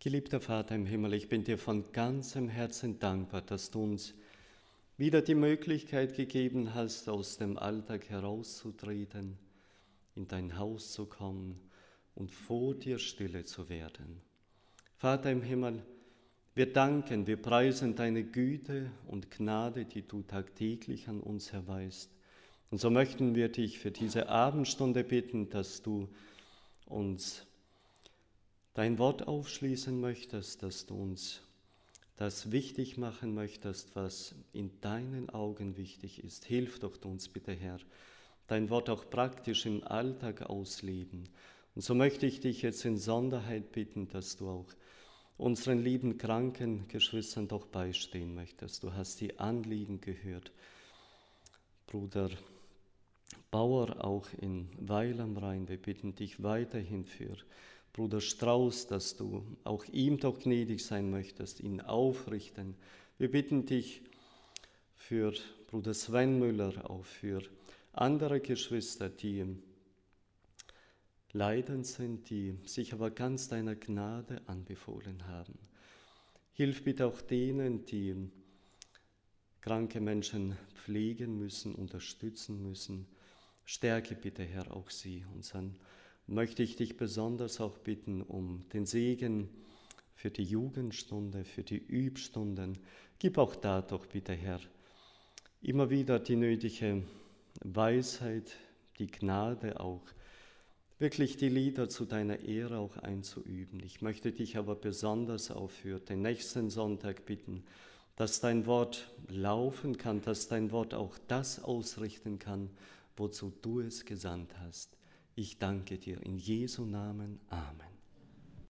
Geliebter Vater im Himmel, ich bin dir von ganzem Herzen dankbar, dass du uns wieder die Möglichkeit gegeben hast, aus dem Alltag herauszutreten, in dein Haus zu kommen und vor dir stille zu werden. Vater im Himmel, wir danken, wir preisen deine Güte und Gnade, die du tagtäglich an uns erweist. Und so möchten wir dich für diese Abendstunde bitten, dass du uns dein Wort aufschließen möchtest, dass du uns das wichtig machen möchtest, was in deinen Augen wichtig ist. Hilf doch uns bitte, Herr, dein Wort auch praktisch im Alltag ausleben. Und so möchte ich dich jetzt in Sonderheit bitten, dass du auch unseren lieben kranken Geschwistern doch beistehen möchtest. Du hast die Anliegen gehört. Bruder Bauer auch in Weil am Rhein, wir bitten dich weiterhin für Bruder Strauß, dass du auch ihm doch gnädig sein möchtest, ihn aufrichten. Wir bitten dich für Bruder Sven Müller, auch für andere Geschwister, die leidend sind, die sich aber ganz deiner Gnade anbefohlen haben. Hilf bitte auch denen, die kranke Menschen pflegen müssen, unterstützen müssen. Stärke bitte, Herr, auch sie. Und dann möchte ich dich besonders auch bitten um den Segen für die Jugendstunde, für die Übstunden. Gib auch da doch bitte, Herr, immer wieder die nötige Weisheit, die Gnade auch, wirklich die Lieder zu deiner Ehre auch einzuüben. Ich möchte dich aber besonders auch für den nächsten Sonntag bitten, dass dein Wort laufen kann, dass dein Wort auch das ausrichten kann, wozu du es gesandt hast. Ich danke dir in Jesu Namen. Amen.